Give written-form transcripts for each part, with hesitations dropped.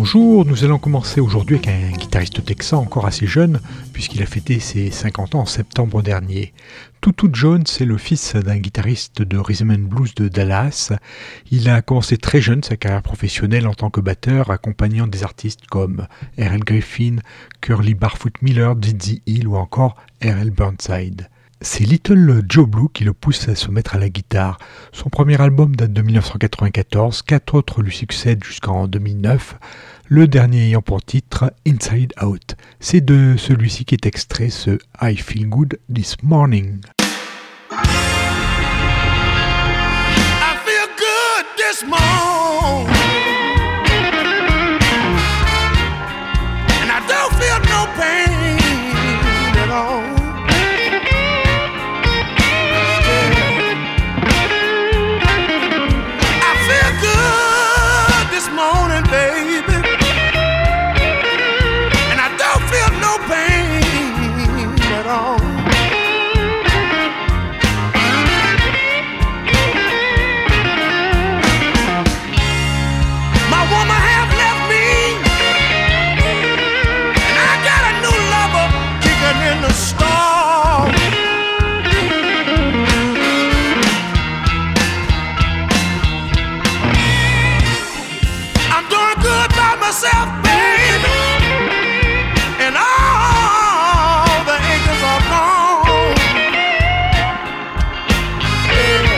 Bonjour, nous allons commencer aujourd'hui avec un guitariste texan encore assez jeune, puisqu'il a fêté ses 50 ans en septembre dernier. Tutu Jones est le fils d'un guitariste de rhythm and blues de Dallas. Il a commencé très jeune sa carrière professionnelle en tant que batteur, accompagnant des artistes comme R.L. Griffin, Curly Barfoot Miller, Dizzy Hill ou encore R.L. Burnside. C'est Little Joe Blue qui le pousse à se mettre à la guitare. Son premier album date de 1994, 4 autres lui succèdent jusqu'en 2009, le dernier ayant pour titre Inside Out. C'est de celui-ci qu'est extrait ce I Feel Good This Morning. I feel good this morning, and I don't feel no pain at all. Morning, baby, and I don't feel no pain at all. My woman have left me, and I got a new lover kicking in the stall. Myself, baby, and all the angels are gone. Yeah.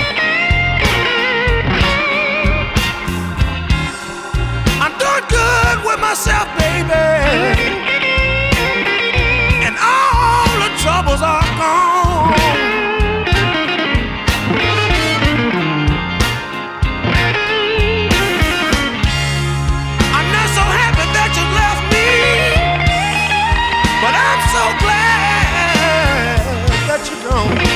I'm doing good with myself, baby, and all the troubles are gone. So glad that you don't.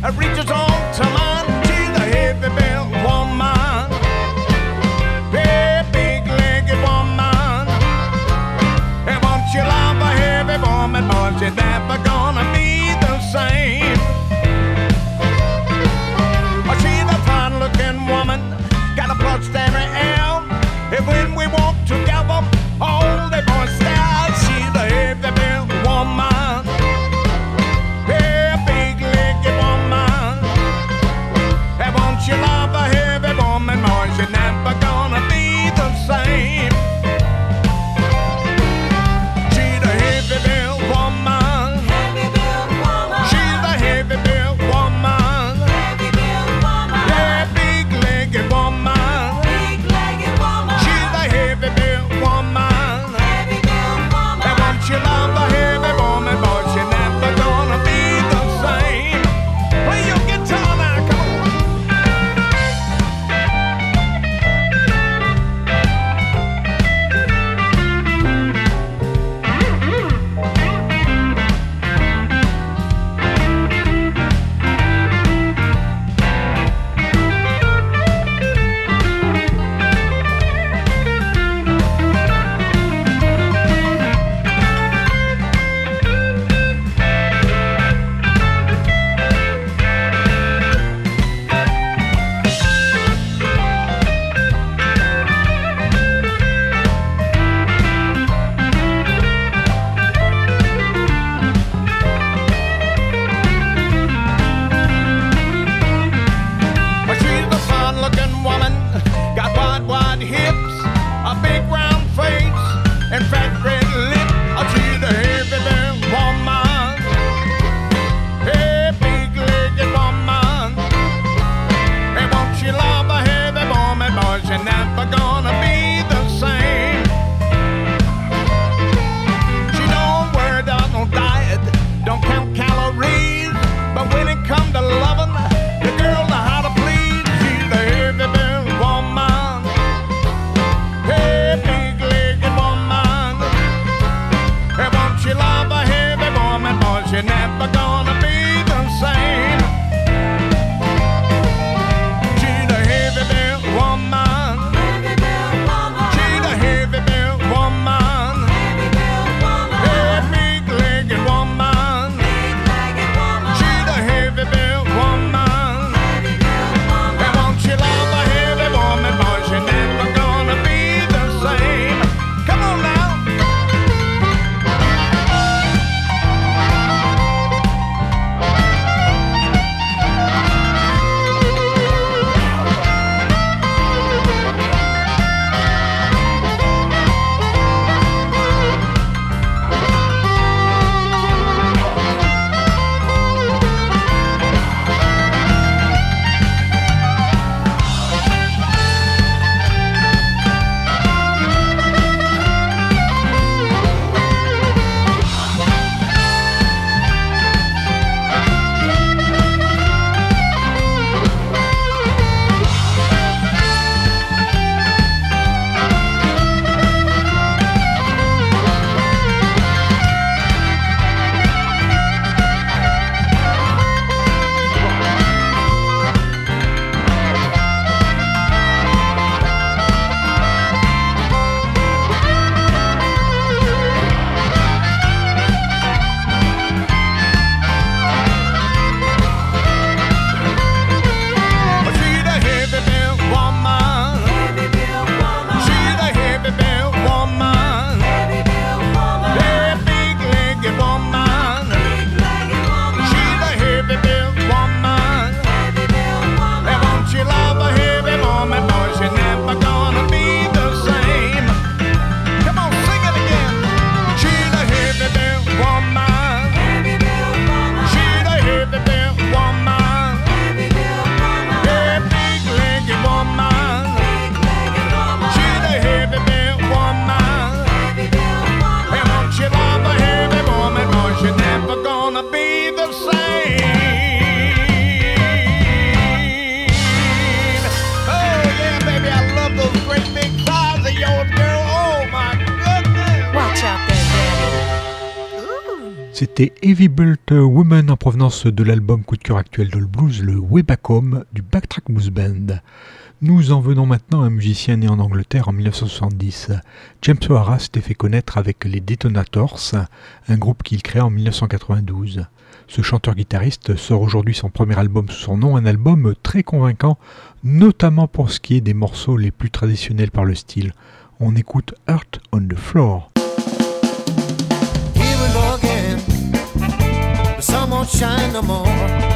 reaches on to mine. She's a heavy built woman, hey, big-legged woman. And once you love a heavy woman, boy, she's never gonna be the same. She's a fine-looking woman, got a bloodstained L. And when we walk together, all the boys stare. She's a heavy built woman, hey, big-legged woman. And once you love a heavy woman, boy, she's never gonna be the same. She's a heavy built woman, she's a heavy built woman, yeah, big-legged woman. She's a heavy built woman, and once you love a heavy woman, boy, she's never gonna be the same. Play your guitar now, come on. She's a fine-looking woman, got wide hips, a big round face, and fat red lips. She's a heavy built woman, hey, big-legged woman. And once you love a heavy woman, boy, she's never gonna be the same. She don't worry about no diet, don't count calories, but when it comes to loving, the girl know how to please. She's a heavy built woman, hey, big-legged woman. And once you love a heavy woman, boy, she's never gonna be the same. She's a heavy built woman, she's a heavy built woman, hey, big-legged woman. She's a heavy built woman, and once you love a heavy woman, boy, she's never gonna be the same. Come on now. C'était Heavy Built Woman en provenance de l'album coup de cœur actuel de le blues, le Way Back Home du Backtrack Blues Band. Nous en venons maintenant à un musicien né en Angleterre en 1970. James O'Hara s'était fait connaître avec les Detonators, un groupe qu'il créa en 1992. Ce chanteur-guitariste sort aujourd'hui son premier album sous son nom, un album très convaincant, notamment pour ce qui est des morceaux les plus traditionnels par le style. On écoute Earth on the Floor. Here we go again. The sun won't shine no more.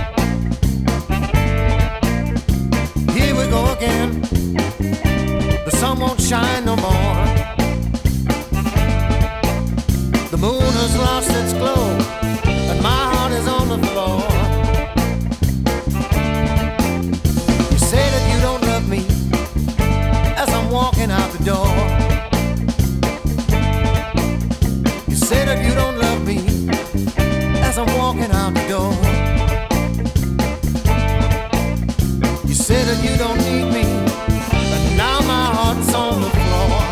Here we go again. The sun won't shine no more. The moon has lost its glow, and my heart is on the floor. You say that you don't love me as I'm walking out the door. You say that you don't love me as I'm walking out the door. You say that you don't need me, but now my heart's on the floor.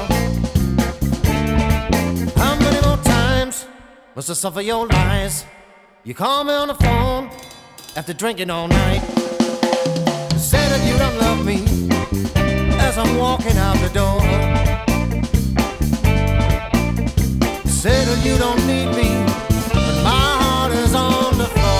How many more times must I suffer your lies? You call me on the phone after drinking all night. You say that you don't love me as I'm walking out the door. You say that you don't need me, but my heart is on the floor.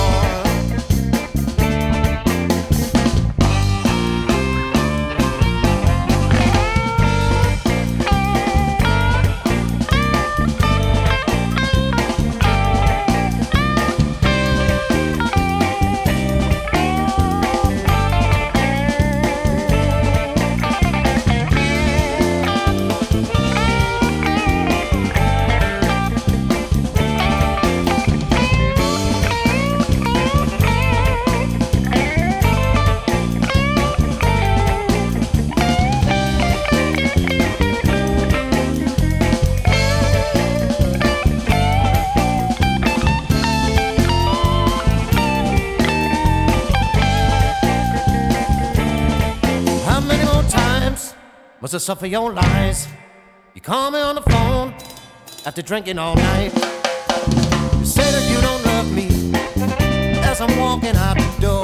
Must I suffer your lies? You call me on the phone after drinking all night. You say that you don't love me as I'm walking out the door.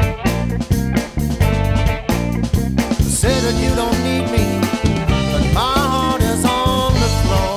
You say that you don't need me, but my heart is on the floor.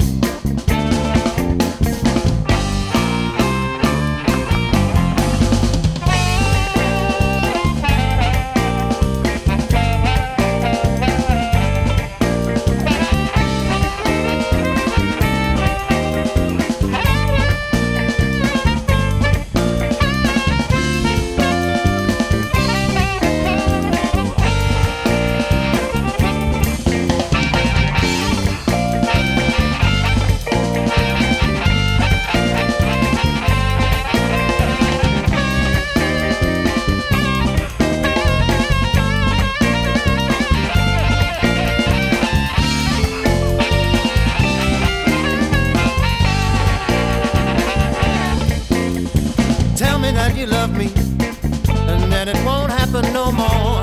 You love me, and that it won't happen no more.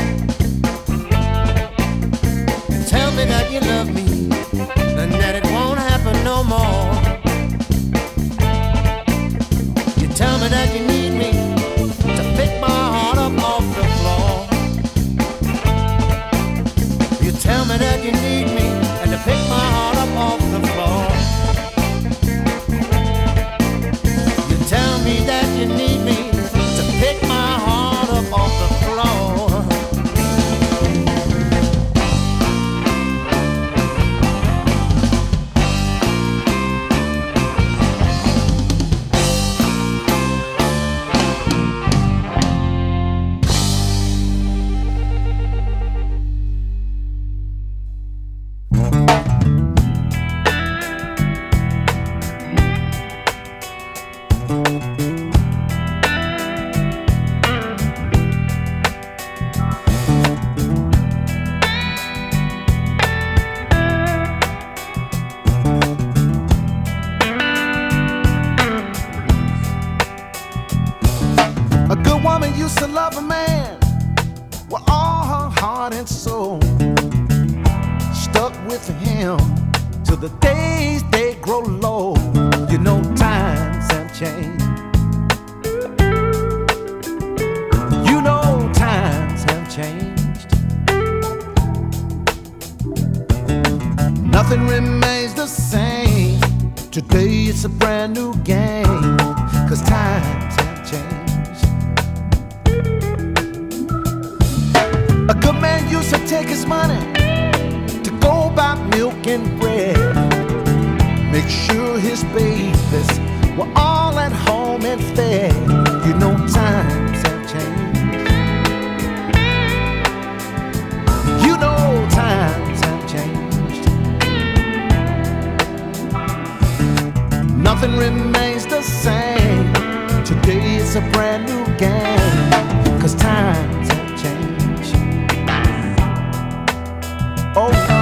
Tell me that you love me, and that it won't happen no more. You tell me that you need me to pick my heart up off the floor. You tell me that you need me and to pick my heart up off the floor. You tell me that you need me to pick my heart up off the floor. Used to love a man with all her heart and soul. Stuck with him till the days they grow low. You know times changed. You know times have changed. Nothing remains the same. Today it's a brand new game, 'cause times have changed. A good man used to take his money to go buy milk and bread, make sure his babies were all at home and fed. You know times have changed. You know times have changed. Nothing remains the same. Today it's a brand new game, 'cause times have changed. Oh no.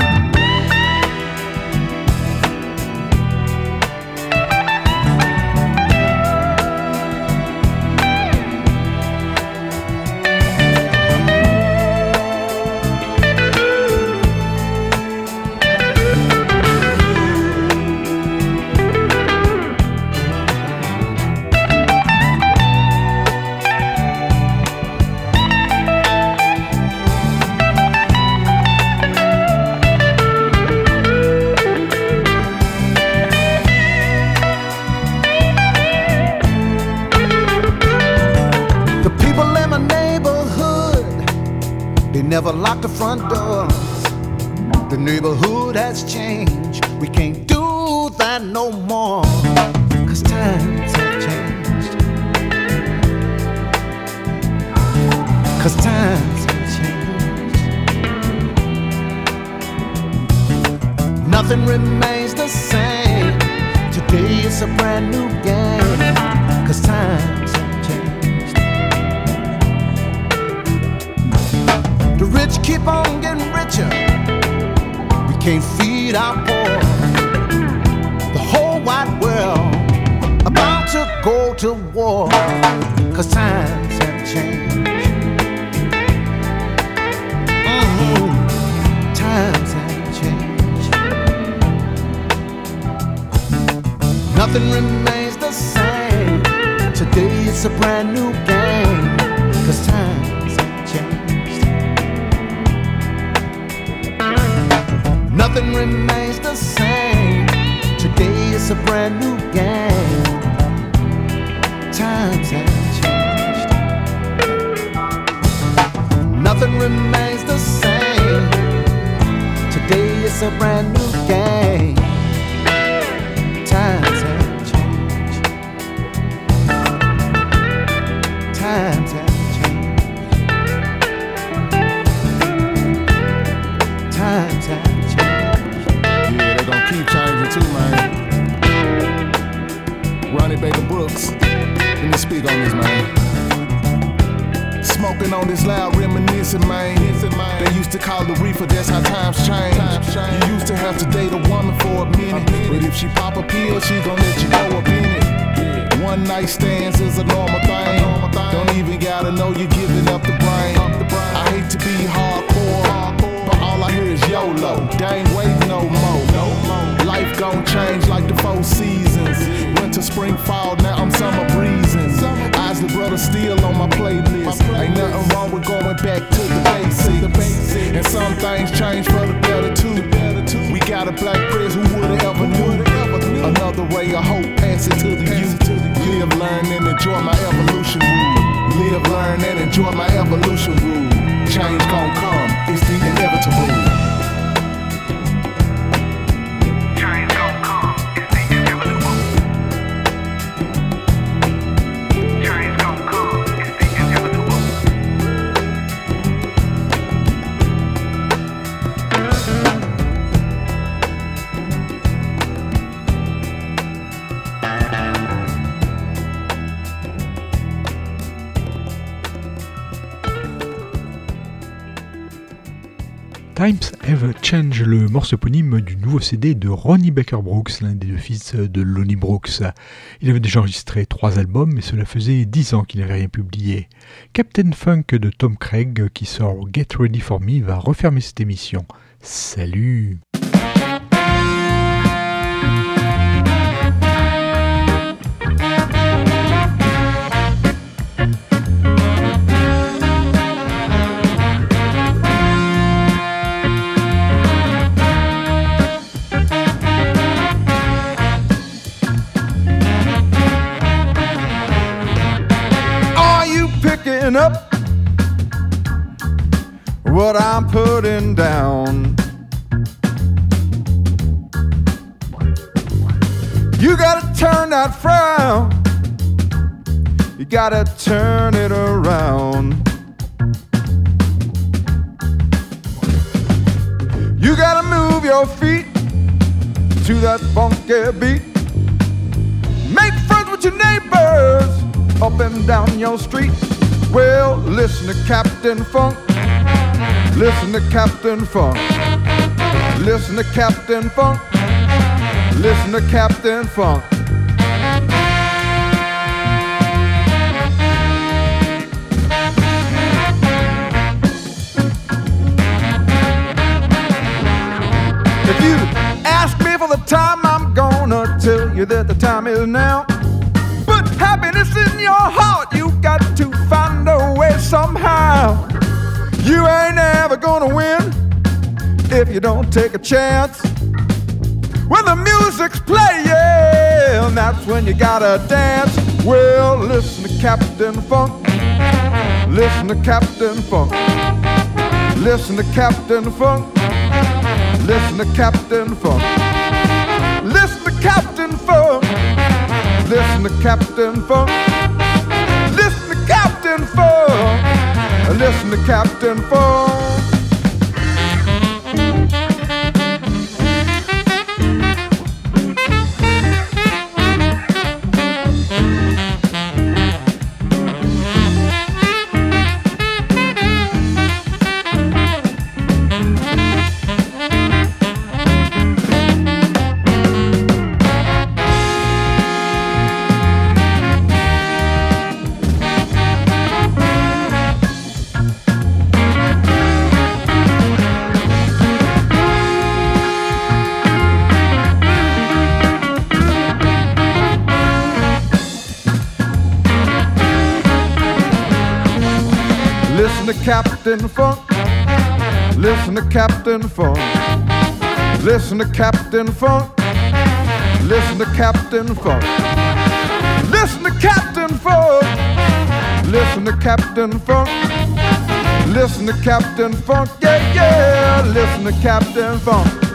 Never lock the front doors. The neighborhood has changed. We can't do that no more, 'cause times have changed. 'Cause times have changed. Nothing remains the same. Today it's a brand new game, 'cause times have changed. The rich keep on getting richer. We can't feed our poor. The whole wide world about to go to war, 'cause times have changed. Times have changed. Nothing remains the same. Today it's a brand new game, 'cause times have changed. Nothing remains the same. Today is a brand new game. Times have changed. Nothing remains the same. Today is a brand new game. Times have changed. Times have changed. Times have keep changing too, man. Ronnie Baker Brooks, let me speak on this, man. Smoking on this loud reminiscing, man. They used to call the reefer, that's how times change. You used to have to date a woman for a minute, but if she pop a pill, she gon' let you go up in it. One night stands is a normal thing. Don't even gotta know you're giving up the brain. I hate to be hardcore, but all I hear is YOLO. They ain't waiting no more. Life gon' change like the 4 seasons. Winter, spring, fall, now I'm summer breezing. Isley Brothers still on my playlist. Ain't nothing wrong with going back to the basics. And some things change for the better too. We got a black prince who would've ever knew. Another ray of hope passing to the youth. Live, learn, and enjoy my evolution rule. Live, learn, and enjoy my evolution rule. Change gon' come, it's the inevitable. Times Have Changed, le morceau éponyme du nouveau CD de Ronnie Baker Brooks, l'un des deux fils de Lonnie Brooks. Il avait déjà enregistré 3 albums, mais cela faisait 10 ans qu'il n'avait rien publié. Captain Funk de Tom Craig, qui sort Get Ready For Me, va refermer cette émission. Salut! backing up what I'm putting down. You gotta turn that frown, you gotta turn it around. You gotta move your feet to that funky beat. Make friends with your neighbors up and down your street. Well, listen to Captain Funk. Listen to Captain Funk. Listen to Captain Funk. Listen to Captain Funk. If you ask me for the time, I'm gonna tell you that the time is now. Put happiness in your heart, you got to find a way somehow. You ain't ever gonna win if you don't take a chance. When the music's playing, that's when you gotta dance. Well, listen to Captain Funk. Listen to Captain Funk. Listen to Captain Funk. Listen to Captain Funk. Listen to Captain Funk. Listen to Captain Funk. Listen to Captain Funk. Listen to Captain Funk. Listen to Captain Funk. Listen to Captain Funk. Listen to Captain Funk. Listen to Captain Funk. Listen to Captain Funk. Listen to Captain Funk. Listen to Captain Funk. Yeah, yeah. Listen to Captain Funk.